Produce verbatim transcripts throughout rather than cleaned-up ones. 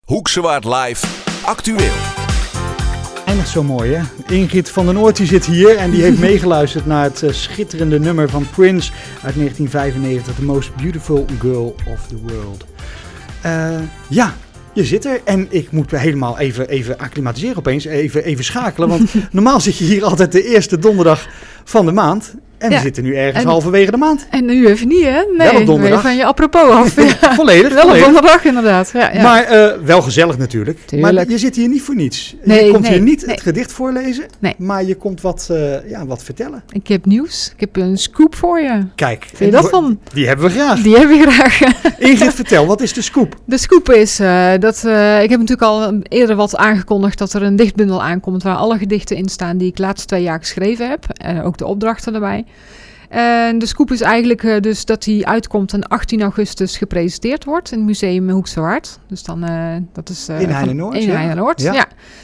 Hoekse Waard Live, actueel. Eindig zo mooi, hè? Ingrid van den Oort die zit hier en die heeft meegeluisterd naar het uh, schitterende nummer van Prince uit negentien vijfennegentig, The Most Beautiful Girl of the World. Uh, ja, je zit er en ik moet me helemaal even, even acclimatiseren opeens, even, even schakelen, want normaal zit je hier altijd de eerste donderdag van de maand. En ja, we zitten nu ergens en, halverwege de maand. En nu even niet, hè? Nee, wel op donderdag. Van je apropos af. Ja. volledig, wel volledig. op donderdag inderdaad. Ja, ja. Maar uh, wel gezellig natuurlijk. Tuurlijk. Maar je zit hier niet voor niets. Nee, je komt nee, hier niet nee. het gedicht voorlezen, nee. maar je komt wat, uh, ja, wat vertellen. Ik heb nieuws. Ik heb een scoop voor je. Kijk. Vind je dat van? Die hebben we graag. Die hebben we graag. Ingrid, vertel, wat is de scoop? De scoop is uh, dat, uh, ik heb natuurlijk al eerder wat aangekondigd dat er een dichtbundel aankomt waar alle gedichten in staan die ik de laatste twee jaar geschreven heb. En ook de opdrachten erbij. En de scoop is eigenlijk uh, dus dat hij uitkomt en achttien augustus gepresenteerd wordt in het Museum Hoekse Waard. Dus dan, uh, dat is... Uh, in Heijnenoord, In ja. Heijnenoord, ja. ja.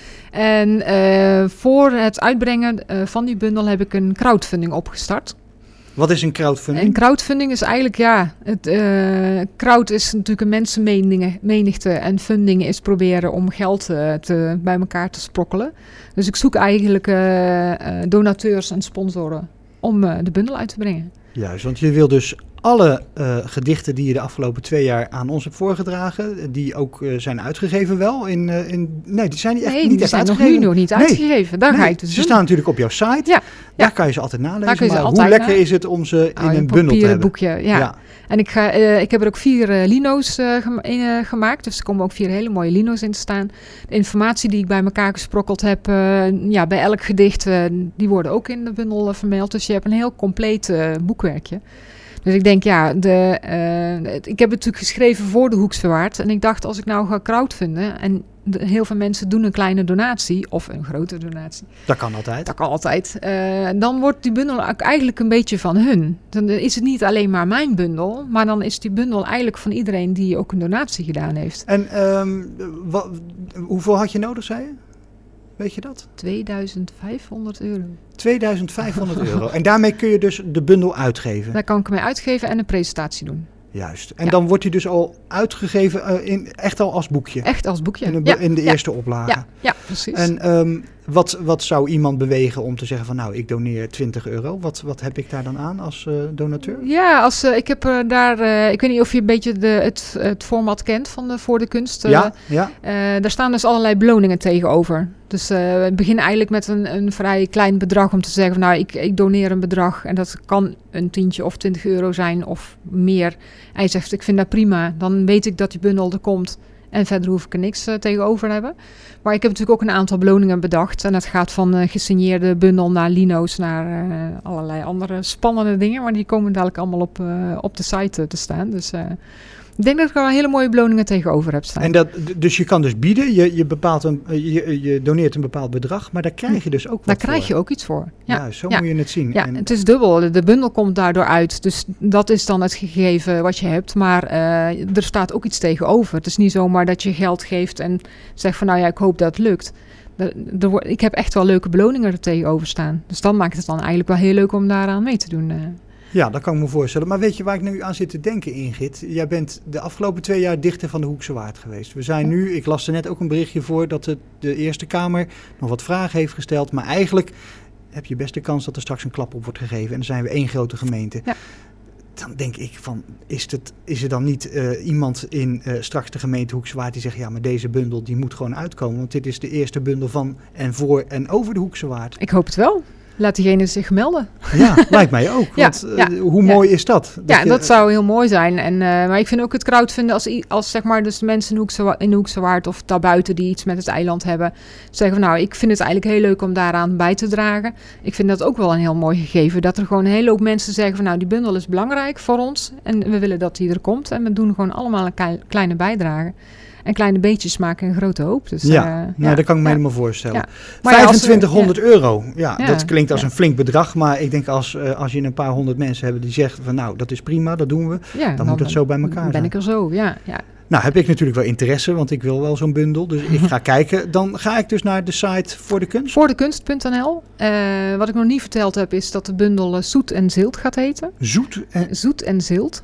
En uh, voor het uitbrengen uh, van die bundel heb ik een crowdfunding opgestart. Wat is een crowdfunding? En crowdfunding is eigenlijk, ja, het, uh, crowd is natuurlijk een mensenmenigte en funding is proberen om geld uh, te, bij elkaar te sprokkelen. Dus ik zoek eigenlijk uh, uh, donateurs en sponsoren om uh, de bundel uit te brengen. Juist, want je wil dus alle uh, gedichten die je de afgelopen twee jaar aan ons hebt voorgedragen, die ook uh, zijn uitgegeven wel? In, uh, in, nee, die zijn niet echt, nee, niet die echt zijn uitgegeven. nog nu nog niet nee. uitgegeven. Daar nee, ga ik dus ze doen. staan natuurlijk op jouw site. Ja. Daar ja. kan je ze altijd nalezen. Daar kun je ze maar altijd hoe lekker na... is het om ze in oh, een bundel te hebben? boekje, ja. ja. En ik, ga, uh, ik heb er ook vier uh, lino's uh, gema- uh, gemaakt. Dus er komen ook vier hele mooie lino's in te staan. De informatie die ik bij elkaar gesprokkeld heb, uh, ja, bij elk gedicht, uh, die worden ook in de bundel uh, vermeld. Dus je hebt een heel compleet uh, boekwerkje. Dus ik denk, ja, de, uh, ik heb het natuurlijk geschreven voor de Hoekse Waard. En ik dacht, als ik nou ga crowdfunden en de, heel veel mensen doen een kleine donatie of een grote donatie. Dat kan altijd. Dat kan altijd. Uh, dan wordt die bundel eigenlijk een beetje van hun. Dan is het niet alleen maar mijn bundel, maar dan is die bundel eigenlijk van iedereen die ook een donatie gedaan heeft. En um, wat, hoeveel had je nodig, zei je? Weet je dat? tweeduizend vijfhonderd euro. tweeduizend vijfhonderd euro. En daarmee kun je dus de bundel uitgeven? Daar kan ik mee uitgeven en een presentatie doen. Juist. En ja. dan wordt hij dus al uitgegeven, uh, in, echt al als boekje? Echt als boekje, In de, ja. in de ja. eerste oplage? Ja, ja precies. En um, wat, wat zou iemand bewegen om te zeggen van nou, ik doneer twintig euro? Wat, wat heb ik daar dan aan als uh, donateur? Ja, als, uh, ik heb uh, daar, uh, ik weet niet of je een beetje de, het, het format kent van de Voor de Kunst. Uh, ja, ja. Uh, daar staan dus allerlei beloningen tegenover. Dus uh, we beginnen eigenlijk met een, een vrij klein bedrag om te zeggen van nou, ik, ik doneer een bedrag. En dat kan een tientje of twintig euro zijn of meer. En je zegt, ik vind dat prima. Dan weet ik dat die bundel er komt. En verder hoef ik er niks uh, tegenover te hebben. Maar ik heb natuurlijk ook een aantal beloningen bedacht. En dat gaat van uh, gesigneerde bundel naar lino's, naar uh, allerlei andere spannende dingen. Maar die komen dadelijk allemaal op, uh, op de site uh, te staan. Dus uh, ik denk dat ik er wel hele mooie beloningen tegenover heb staan. En dat, dus je kan dus bieden, je, je, bepaalt een, je, je doneert een bepaald bedrag, maar daar krijg je dus ook wat Daar krijg voor. je ook iets voor. Ja, ja zo ja. moet je het zien. Ja, en het is dubbel. De bundel komt daardoor uit. Dus dat is dan het gegeven wat je hebt. Maar uh, er staat ook iets tegenover. Het is niet zomaar dat je geld geeft en zegt van nou ja, ik hoop dat het lukt. Er, er, ik heb echt wel leuke beloningen er tegenover staan. Dus dan maakt het dan eigenlijk wel heel leuk om daaraan mee te doen. Uh. Ja, dat kan ik me voorstellen. Maar weet je waar ik nu aan zit te denken, Ingrid? Jij bent de afgelopen twee jaar dichter van de Hoekse Waard geweest. We zijn nu, ik las er net ook een berichtje voor, dat de, de Eerste Kamer nog wat vragen heeft gesteld. Maar eigenlijk heb je best de kans dat er straks een klap op wordt gegeven. En dan zijn we één grote gemeente. Ja. Dan denk ik van, is, het, is er dan niet uh, iemand in uh, straks de gemeente Hoekse Waard die zegt, ja, maar deze bundel die moet gewoon uitkomen. Want dit is de eerste bundel van en voor en over de Hoekse Waard. Ik hoop het wel. Laat diegene zich melden. Ja, lijkt mij ook. Ja, want uh, ja, hoe mooi ja. is dat? dat ja, je, dat zou heel mooi zijn. En, uh, maar ik vind ook het crowdfunden als, als zeg maar dus mensen in, Hoekse, in de Hoekse Waard of daarbuiten die iets met het eiland hebben, zeggen van nou, ik vind het eigenlijk heel leuk om daaraan bij te dragen. Ik vind dat ook wel een heel mooi gegeven. Dat er gewoon een hele hoop mensen zeggen van nou, die bundel is belangrijk voor ons en we willen dat die er komt. En we doen gewoon allemaal een kleine bijdrage. En kleine beetjes maken een grote hoop. Dus, ja, uh, nou, ja, dat kan ik me ja. helemaal voorstellen. Ja. Maar vijfentwintighonderd ja, euro, ja, ja, dat klinkt als ja. een flink bedrag. Maar ik denk als, uh, als je een paar honderd mensen hebt die zeggen van nou, dat is prima, dat doen we. Ja, dan, dan moet het zo bij elkaar ben zijn. ik er zo, ja, ja. Nou, heb ik natuurlijk wel interesse, want ik wil wel zo'n bundel. Dus ik ga kijken. Dan ga ik dus naar de site Voor de Kunst. Voor de kunst punt n l. Uh, wat ik nog niet verteld heb, is dat de bundel uh, Zoet en Zilt gaat heten. Zoet en... Zoet en Zilt.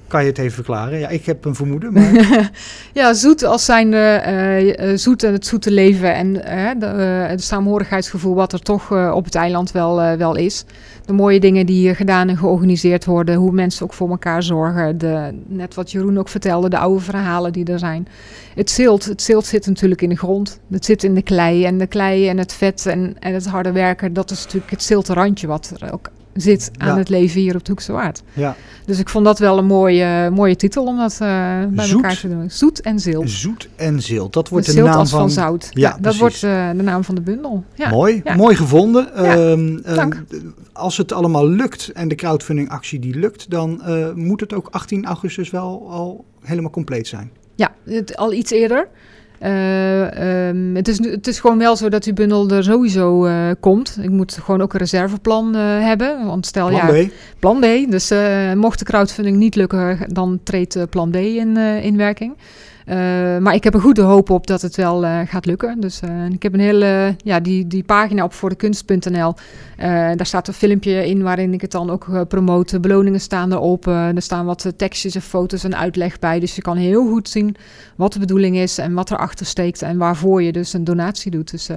kan je het even verklaren? Ja, ik heb een vermoeden. Maar... ja, zoet als zijnde uh, zoet en het zoete leven en uh, de, uh, het saamhorigheidsgevoel wat er toch uh, op het eiland wel, uh, wel is. De mooie dingen die hier gedaan en georganiseerd worden, hoe mensen ook voor elkaar zorgen. De, net wat Jeroen ook vertelde, de oude verhalen die er zijn. Het zilt, het zilt zit natuurlijk in de grond. Het zit in de klei en de klei en het vet en, en het harde werken. Dat is natuurlijk het zilte randje wat er ook zit aan ja. het leven hier op de Hoekse Waard. Ja. Dus ik vond dat wel een mooie, mooie titel om dat uh, bij Zoet, elkaar te doen. Zoet en zilt. Zoet en zilt. Dat wordt de, de zilt naam als van... van zout. Ja, ja dat precies. wordt uh, de naam van de bundel. Ja. Mooi, ja. mooi gevonden. Ja. Um, Dank. Uh, als het allemaal lukt en de crowdfunding actie die lukt, dan uh, moet het ook achttien augustus wel al helemaal compleet zijn. Ja, het, al iets eerder. Uh, um, het, is, het is gewoon wel zo dat die bundel er sowieso uh, komt. Ik moet gewoon ook een reserveplan uh, hebben. Want stel, plan ja, B. Plan B. Dus uh, mocht de crowdfunding niet lukken, dan treedt uh, plan B in, uh, in werking. Uh, maar ik heb er goede hoop op dat het wel uh, gaat lukken. Dus uh, ik heb een hele, ja, die, die pagina op voor de kunst punt n l. Uh, daar staat een filmpje in waarin ik het dan ook uh, promote. De beloningen staan erop. Uh, er staan wat uh, tekstjes en foto's en uitleg bij. Dus je kan heel goed zien wat de bedoeling is en wat erachter steekt en waarvoor je dus een donatie doet. Dus... Uh,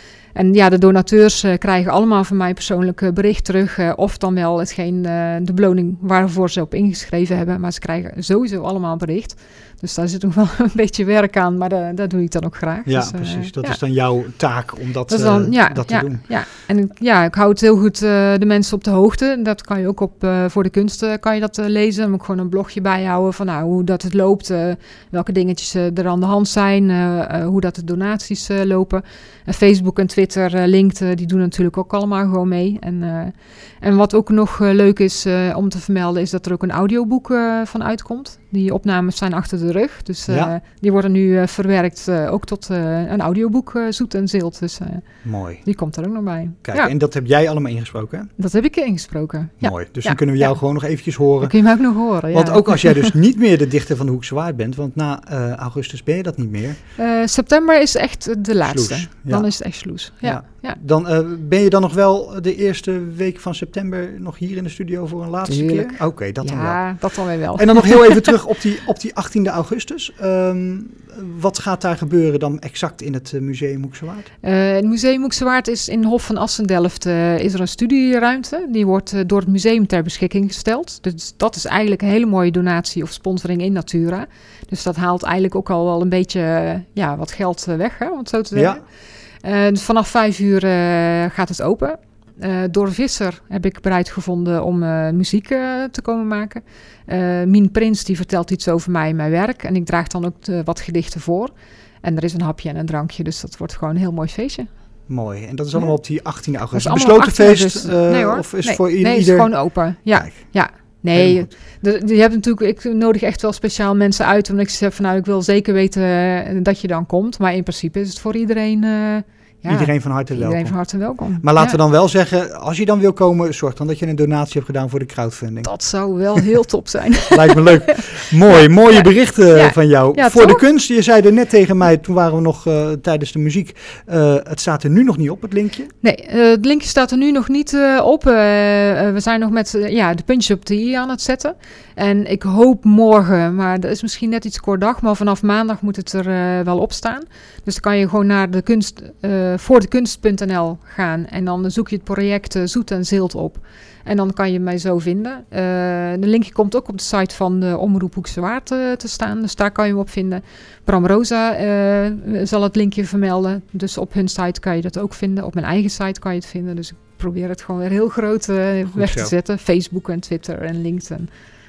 En ja, de donateurs uh, krijgen allemaal van mij persoonlijk uh, bericht terug. Uh, of dan wel hetgeen uh, de beloning waarvoor ze op ingeschreven hebben. Maar ze krijgen sowieso allemaal bericht. Dus daar zit nog wel een beetje werk aan. Maar uh, dat doe ik dan ook graag. Ja, dus, uh, precies. Dat ja. is dan jouw taak om dat, dat, dan, uh, ja, dat te ja, doen. Ja, en ja, ik hou het heel goed uh, de mensen op de hoogte. Dat kan je ook op uh, Voor de Kunst uh, kan je dat uh, lezen. Dan moet ik gewoon een blogje bijhouden van nou, hoe dat het loopt. Uh, welke dingetjes uh, er aan de hand zijn. Uh, uh, hoe dat de donaties uh, lopen. En Facebook en Twitter, uh, LinkedIn, die doen natuurlijk ook allemaal gewoon mee. En, uh, en wat ook nog uh, leuk is uh, om te vermelden, is dat er ook een audioboek uh, van uitkomt. Die opnames zijn achter de rug. Dus uh, ja. die worden nu uh, verwerkt uh, ook tot uh, een audioboek, uh, Zoet en Zilt. Dus uh, mooi. Die komt er ook nog bij. Kijk, ja. En dat heb jij allemaal ingesproken, hè? Dat heb ik ingesproken, ja. Mooi. Dus ja. dan kunnen we jou ja. gewoon nog eventjes horen. Dan kun je mij ook nog horen, ja. Want ook als jij dus niet meer de dichter van de Hoekse Waard bent, want na uh, augustus ben je dat niet meer. Uh, september is echt de laatste. Sloes, ja. Dan is het echt sloes. Ja. Ja. Ja. Dan uh, ben je dan nog wel de eerste week van september nog hier in de studio voor een laatste Tuurlijk. keer? Oké, okay, dat ja, dan wel. Ja, dat dan weer wel. En dan nog heel even terug op die, op die achttiende augustus. Um, wat gaat daar gebeuren dan exact in het uh, Museum Hoekse Waard? Uh, het Museum Hoekse Waard is in Hof van Assendelft uh, is er een studieruimte. Die wordt uh, door het museum ter beschikking gesteld. Dus dat is eigenlijk een hele mooie donatie of sponsoring in Natura. Dus dat haalt eigenlijk ook al wel een beetje uh, ja, wat geld uh, weg, hè, om het zo te zeggen. Ja. Uh, dus vanaf vijf uur uh, gaat het open. Uh, door Visser heb ik bereid gevonden om uh, muziek uh, te komen maken. Uh, Mien Prins die vertelt iets over mij en mijn werk. En ik draag dan ook uh, wat gedichten voor. En er is een hapje en een drankje. Dus dat wordt gewoon een heel mooi feestje. Mooi. En dat is allemaal ja. op die achttiende augustus. Een besloten feest? Uh, nee hoor. Of is nee, voor nee, ieder... Nee, het is gewoon open. Ja, Kijk. ja. Nee, de, de, je hebt natuurlijk, ik nodig echt wel speciaal mensen uit. Omdat ik zeg van nou, ik wil zeker weten uh, dat je dan komt. Maar in principe is het voor iedereen... Uh, Ja, iedereen van harte welkom. Iedereen van harte welkom. Maar laten ja. we dan wel zeggen, als je dan wil komen, zorg dan dat je een donatie hebt gedaan voor de crowdfunding. Dat zou wel heel top zijn. Lijkt me leuk. Mooi, mooie ja. berichten ja. van jou. Ja, voor toch? de kunst, je zei er net tegen mij, toen waren we nog uh, tijdens de muziek, uh, het staat er nu nog niet op, het linkje? Nee, uh, het linkje staat er nu nog niet uh, op. Uh, uh, we zijn nog met uh, ja, de puntjes op de i aan het zetten. En ik hoop morgen, maar dat is misschien net iets kort dag, maar vanaf maandag moet het er uh, wel op staan. Dus dan kan je gewoon naar de kunst, uh, voor de kunst punt n l gaan en dan zoek je het project uh, Zoet en Zilt op. En dan kan je mij zo vinden. Uh, de linkje komt ook op de site van de Omroep Hoekse Waard uh, te staan. Dus daar kan je hem op vinden. Bram Rosa uh, zal het linkje vermelden. Dus op hun site kan je dat ook vinden. Op mijn eigen site kan je het vinden. Dus ik probeer het gewoon weer heel groot uh, weg zo. te zetten. Facebook en Twitter en LinkedIn.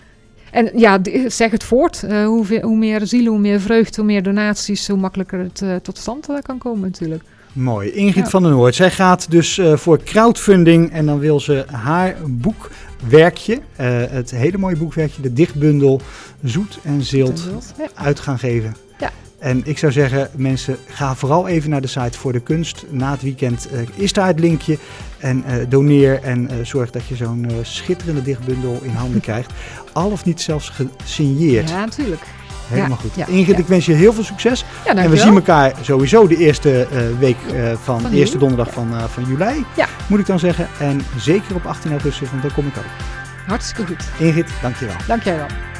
En ja, zeg het voort. Uh, hoe, veel, hoe meer zielen, hoe meer vreugde, hoe meer donaties, hoe makkelijker het uh, tot stand uh, kan komen natuurlijk. Mooi. Ingrid ja. van den Noord. Zij gaat dus uh, voor crowdfunding en dan wil ze haar boekwerkje, uh, het hele mooie boekwerkje, de dichtbundel Zoet en Zilt, Zilt ja. uit gaan geven. Ja. En ik zou zeggen, mensen, ga vooral even naar de site voor de kunst. Na het weekend uh, is daar het linkje. En uh, doneer en uh, zorg dat je zo'n uh, schitterende dichtbundel in handen krijgt. Al of niet zelfs gesigneerd. Ja, natuurlijk. Helemaal ja, goed. Ja, Ingrid, ja. ik wens je heel veel succes. Ja, en we zien elkaar sowieso de eerste uh, week uh, van, van de eerste donderdag van, uh, van juli. Ja. Moet ik dan zeggen. En zeker op achttien augustus, want dan kom ik ook. Hartstikke goed. Ingrid, dank je wel. Dank jij wel.